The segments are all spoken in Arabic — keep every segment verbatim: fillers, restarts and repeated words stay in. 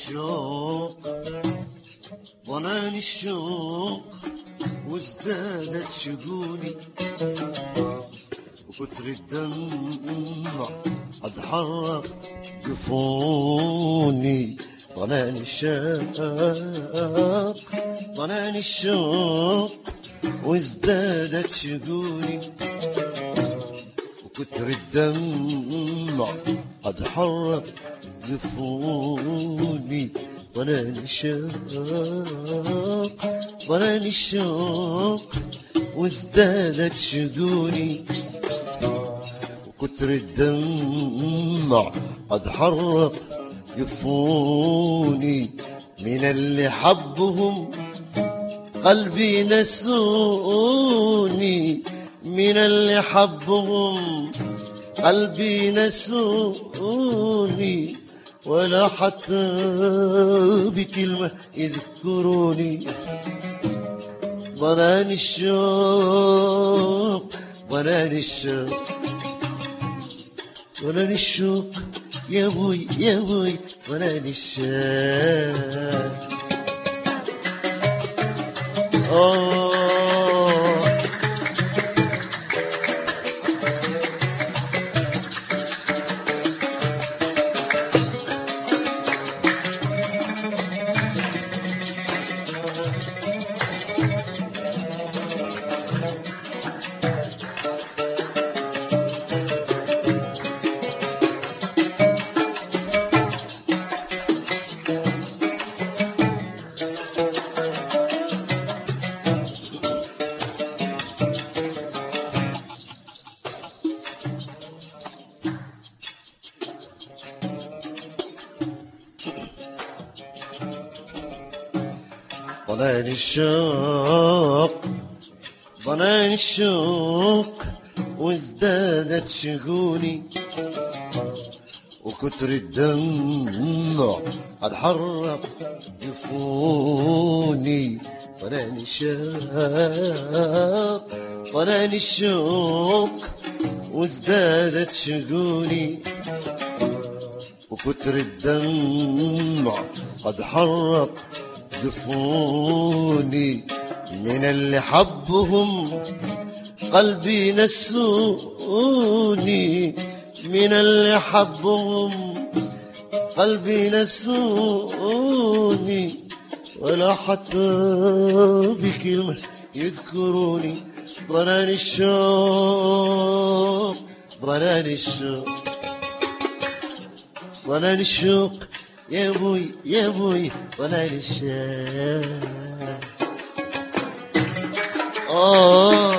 الشوق ضناني الشوق وازدادت شجوني وكتر الدمع قد حرق جفوني ضناني الشوق ضناني الشوق وازدادت شجوني وكتر الدمع قد حرق جفوني ضناني الشوق ضناني الشوق وازدادت شجوني وكتر الدمع قد حرق جفوني من اللي حبهم قلبي نسوني من اللي حبهم قلبي نسوني ولا حتى بكلمة يذكروني ضناني الشوق ضناني الشوق ضناني الشوق يا بوي يا بوي ضناني الشوق آه ضناني الشوق ضناني الشوق وازدادت شجوني وكتر الدمع قد حرق جفوني ضناني الشوق ضناني الشوق وازدادت شجوني وكتر الدمع قد حرق جفوني من اللي حبهم قلبي نسوني من اللي حبهم قلبي نسوني ولا حتى بكلمة يذكروني ضناني الشوق ضناني الشوق ضناني الشوق يا بوي يا بوي ضناني الشوق آه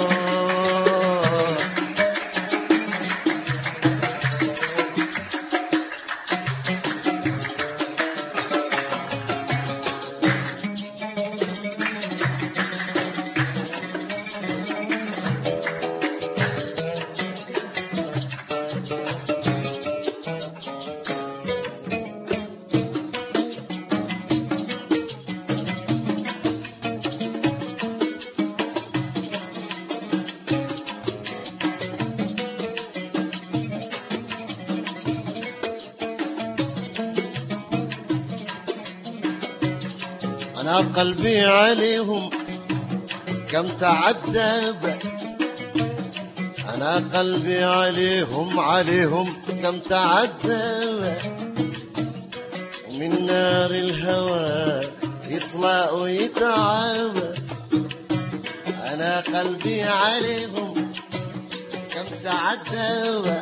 أنا قلبي عليهم كم تعذب أنا قلبي عليهم عليهم كم تعذب ومن نار الهوى يصلى ويتعب أنا قلبي عليهم كم تعذب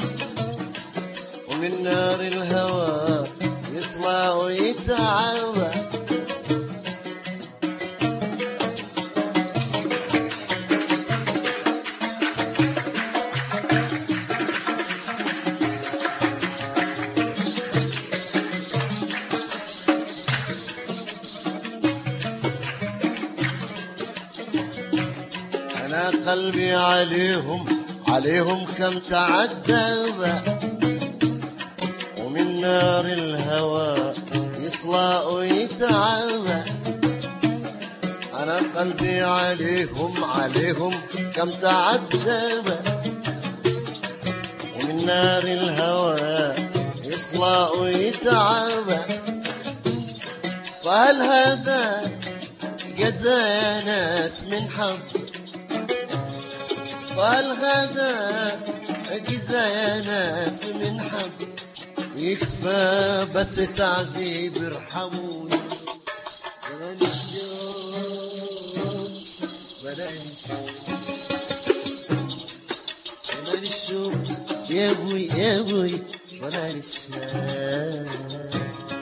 ومن نار الهوى يصلى ويتعب أنا قلبي عليهم عليهم كم تعذب ومن نار الهوى يصلى ويتعب أنا قلبي عليهم عليهم كم تعذب ومن نار الهوى يصلى ويتعب وهل هذا جزاء ناس من حب؟ وهل هذا جزاء ناس من حب؟ يكفى بس تعذيب، ارحموني. بلاش الشوق بلاش بلاش الشوق يا ابوي يا ابوي بلاش الشوق.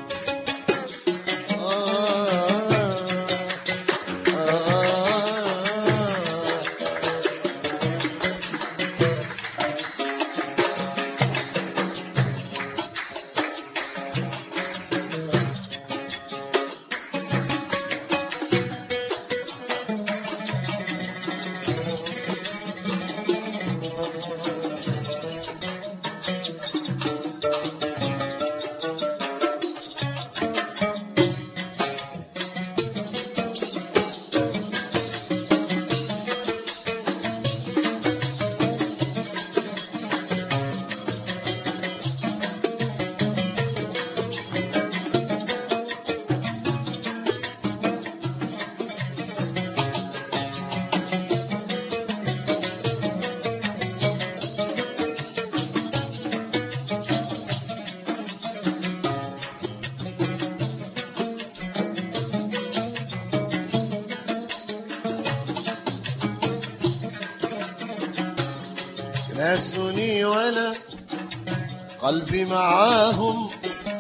ناسوني وانا قلبي معاهم،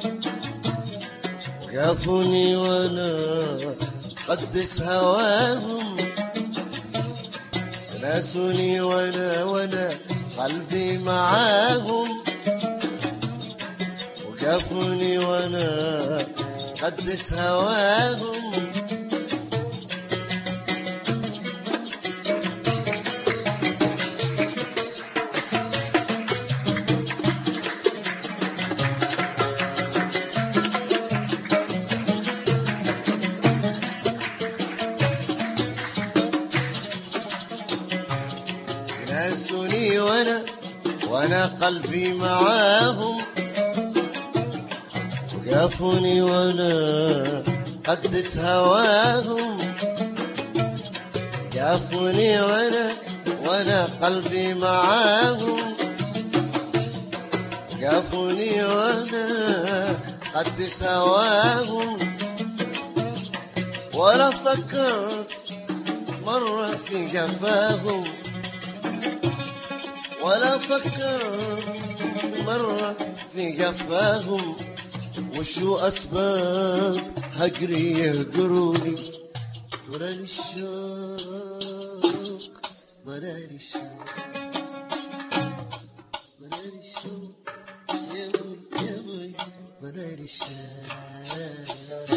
وكافوني وانا قدس هواهم. ناسوني وانا وانا قلبي معاهم، وكافوني وانا قدس هواهم. ناسوني وانا وانا قلبي معاهم، وقافوني وانا قدس هواهم. قافوني وانا وانا قلبي معاهم، قافوني وانا قدس هواهم. ولا فكرت مرة في جفاهم، ولا فكرت مرة في جفاهم. وشو أسباب هجري يهجروني؟ ضلال الشوق ضلال الشوق ضلال الشوق يا بوي يا بوي ضلال الشوق.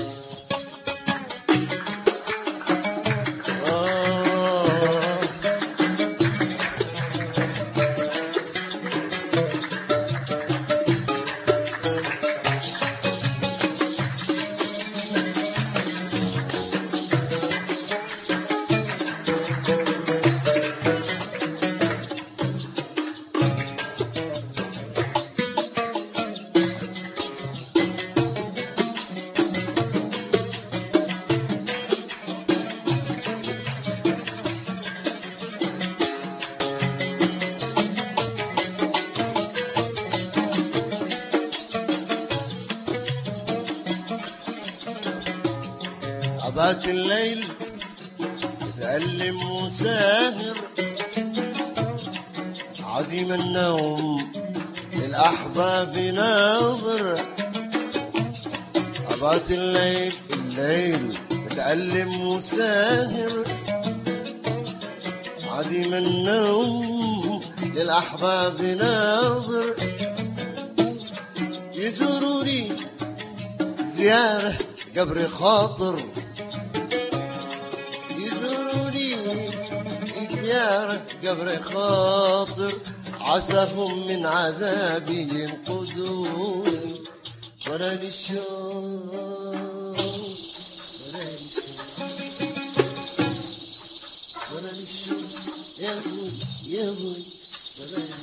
عبات الليل متألم وساهر، عديم النوم للأحباب ناظر. عبات الليل الليل متألم وساهر، عديم النوم للأحباب ناظر. يزوروني زيارة قبر خاطر، يزوروني زيارة قبر خاطر. عساهم من عذابي ينقذوني. ولا للشوق ولا للشوق ولا للشوق يا بوي يا بوي ولا